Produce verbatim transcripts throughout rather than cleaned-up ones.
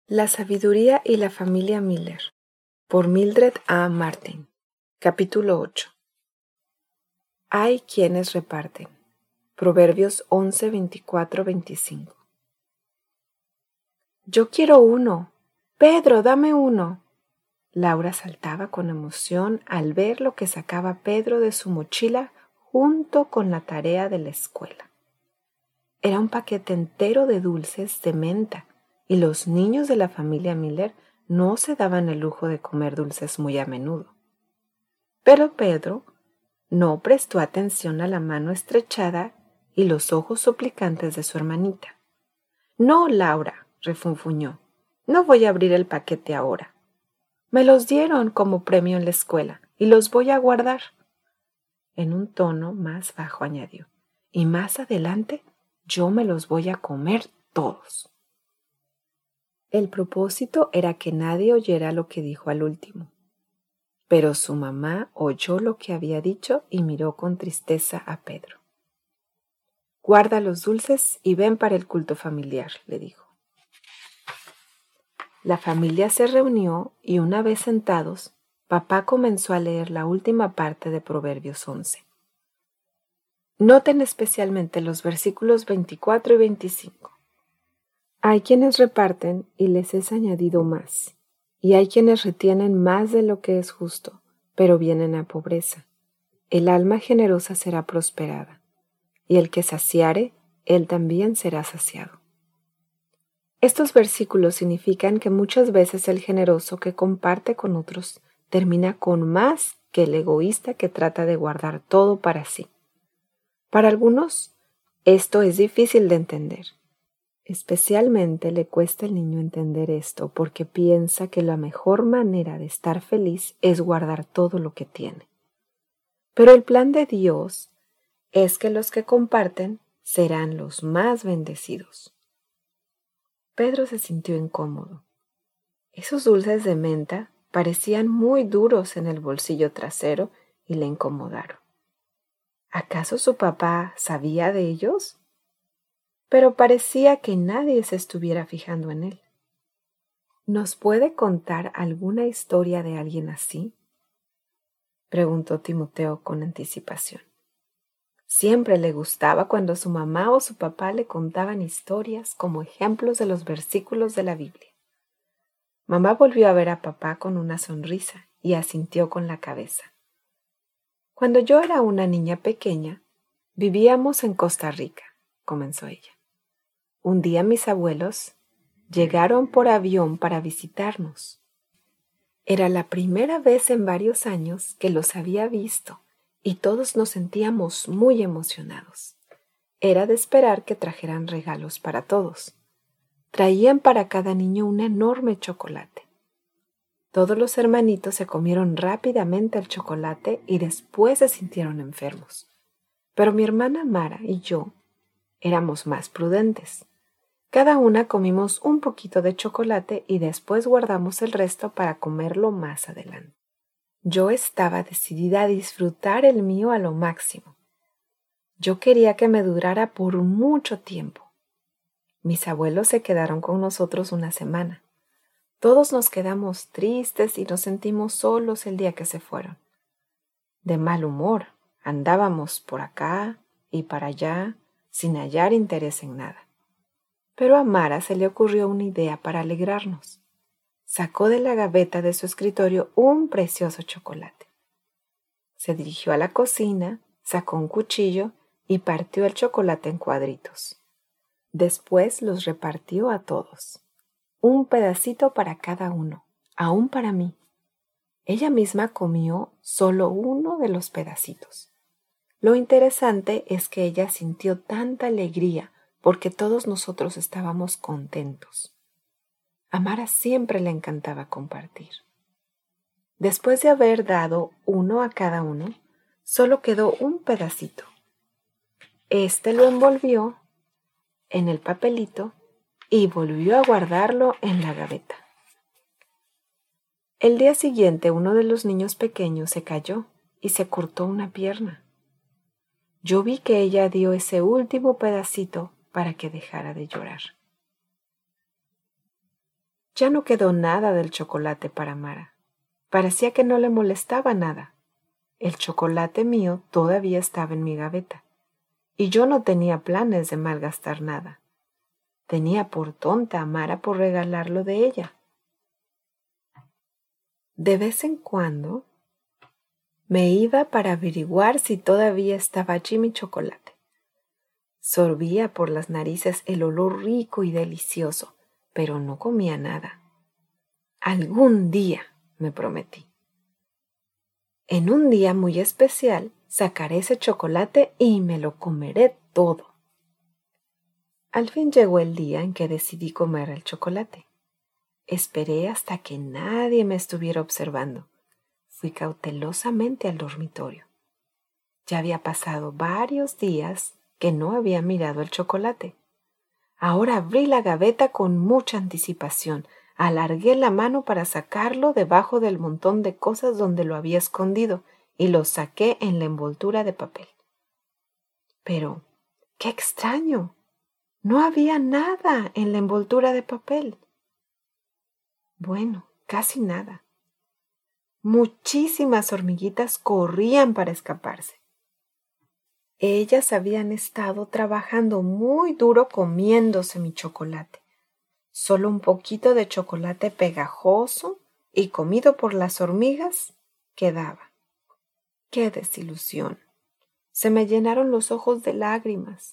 La sabiduría y la familia Miller, por Mildred A. Martin. Capítulo ocho. Hay quienes reparten. Proverbios once, veinticuatro, veinticinco. Yo quiero uno. Pedro, dame uno. Laura saltaba con emoción al ver lo que sacaba Pedro de su mochila junto con la tarea de la escuela. Era un paquete entero de dulces de menta, y los niños de la familia Miller no se daban el lujo de comer dulces muy a menudo. Pero Pedro no prestó atención a la mano estrechada y los ojos suplicantes de su hermanita. No, Laura, refunfuñó, no voy a abrir el paquete ahora. Me los dieron como premio en la escuela y los voy a guardar. En un tono más bajo añadió, y más adelante yo me los voy a comer todos. El propósito era que nadie oyera lo que dijo al último. Pero su mamá oyó lo que había dicho y miró con tristeza a Pedro. Guarda los dulces y ven para el culto familiar, le dijo. La familia se reunió y una vez sentados, papá comenzó a leer la última parte de Proverbios once. Noten especialmente los versículos veinticuatro y veinticinco. Hay quienes reparten y les es añadido más, y hay quienes retienen más de lo que es justo, pero vienen a pobreza. El alma generosa será prosperada, y el que saciare, él también será saciado. Estos versículos significan que muchas veces el generoso que comparte con otros termina con más que el egoísta que trata de guardar todo para sí. Para algunos, esto es difícil de entender. Especialmente le cuesta al niño entender esto porque piensa que la mejor manera de estar feliz es guardar todo lo que tiene. Pero el plan de Dios es que los que comparten serán los más bendecidos. Pedro se sintió incómodo. Esos dulces de menta parecían muy duros en el bolsillo trasero y le incomodaron. ¿Acaso su papá sabía de ellos? Pero parecía que nadie se estuviera fijando en él. ¿Nos puede contar alguna historia de alguien así?, preguntó Timoteo con anticipación. Siempre le gustaba cuando su mamá o su papá le contaban historias como ejemplos de los versículos de la Biblia. Mamá volvió a ver a papá con una sonrisa y asintió con la cabeza. Cuando yo era una niña pequeña, vivíamos en Costa Rica, comenzó ella. Un día mis abuelos llegaron por avión para visitarnos. Era la primera vez en varios años que los había visto y todos nos sentíamos muy emocionados. Era de esperar que trajeran regalos para todos. Traían para cada niño un enorme chocolate. Todos los hermanitos se comieron rápidamente el chocolate y después se sintieron enfermos. Pero mi hermana Mara y yo éramos más prudentes. Cada una comimos un poquito de chocolate y después guardamos el resto para comerlo más adelante. Yo estaba decidida a disfrutar el mío a lo máximo. Yo quería que me durara por mucho tiempo. Mis abuelos se quedaron con nosotros una semana. Todos nos quedamos tristes y nos sentimos solos el día que se fueron. De mal humor, andábamos por acá y para allá sin hallar interés en nada. Pero a Mara se le ocurrió una idea para alegrarnos. Sacó de la gaveta de su escritorio un precioso chocolate. Se dirigió a la cocina, sacó un cuchillo y partió el chocolate en cuadritos. Después los repartió a todos. Un pedacito para cada uno, aún para mí. Ella misma comió solo uno de los pedacitos. Lo interesante es que ella sintió tanta alegría porque todos nosotros estábamos contentos. A Mara siempre le encantaba compartir. Después de haber dado uno a cada uno, solo quedó un pedacito. Este lo envolvió en el papelito y volvió a guardarlo en la gaveta. El día siguiente uno de los niños pequeños se cayó y se cortó una pierna. Yo vi que ella dio ese último pedacito para que dejara de llorar. Ya no quedó nada del chocolate para Mara. Parecía que no le molestaba nada. El chocolate mío todavía estaba en mi gaveta, y yo no tenía planes de malgastar nada. Tenía por tonta a Mara por regalarlo de ella. De vez en cuando me iba para averiguar si todavía estaba allí mi chocolate. Sorbía por las narices el olor rico y delicioso, pero no comía nada. Algún día, me prometí. En un día muy especial, sacaré ese chocolate y me lo comeré todo. Al fin llegó el día en que decidí comer el chocolate. Esperé hasta que nadie me estuviera observando. Fui cautelosamente al dormitorio. Ya había pasado varios días que no había mirado el chocolate. Ahora abrí la gaveta con mucha anticipación. Alargué la mano para sacarlo debajo del montón de cosas donde lo había escondido y lo saqué en la envoltura de papel. Pero, ¡qué extraño! No había nada en la envoltura de papel. Bueno, casi nada. Muchísimas hormiguitas corrían para escaparse. Ellas habían estado trabajando muy duro comiéndose mi chocolate. Solo un poquito de chocolate pegajoso y comido por las hormigas quedaba. ¡Qué desilusión! Se me llenaron los ojos de lágrimas.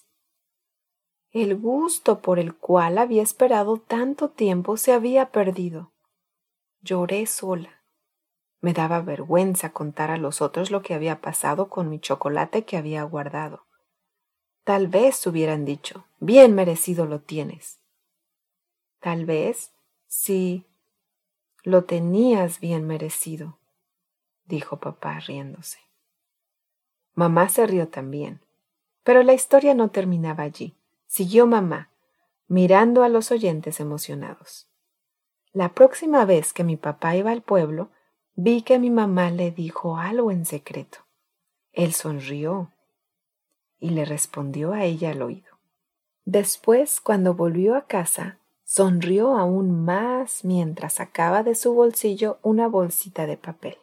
El gusto por el cual había esperado tanto tiempo se había perdido. Lloré sola. Me daba vergüenza contar a los otros lo que había pasado con mi chocolate que había guardado. Tal vez hubieran dicho, bien merecido lo tienes. Tal vez, sí, lo tenías bien merecido, dijo papá riéndose. Mamá se rió también, pero la historia no terminaba allí. Siguió mamá, mirando a los oyentes emocionados. La próxima vez que mi papá iba al pueblo, vi que mi mamá le dijo algo en secreto. Él sonrió y le respondió a ella al oído. Después, cuando volvió a casa, sonrió aún más mientras sacaba de su bolsillo una bolsita de papel.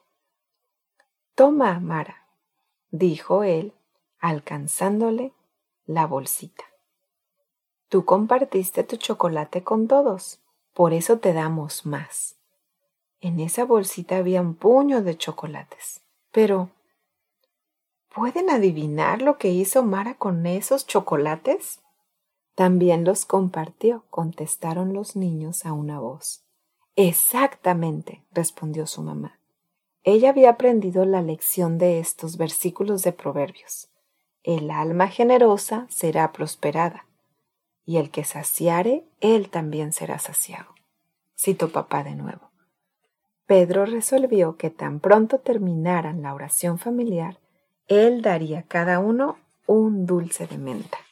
«Toma, Mara», dijo él, alcanzándole la bolsita. «Tú compartiste tu chocolate con todos, por eso te damos más». En esa bolsita había un puño de chocolates. Pero, ¿pueden adivinar lo que hizo Mara con esos chocolates? También los compartió, contestaron los niños a una voz. Exactamente, respondió su mamá. Ella había aprendido la lección de estos versículos de Proverbios. El alma generosa será prosperada, y el que saciare, él también será saciado. Citó papá de nuevo. Pedro resolvió que tan pronto terminaran la oración familiar, él daría a cada uno un dulce de menta.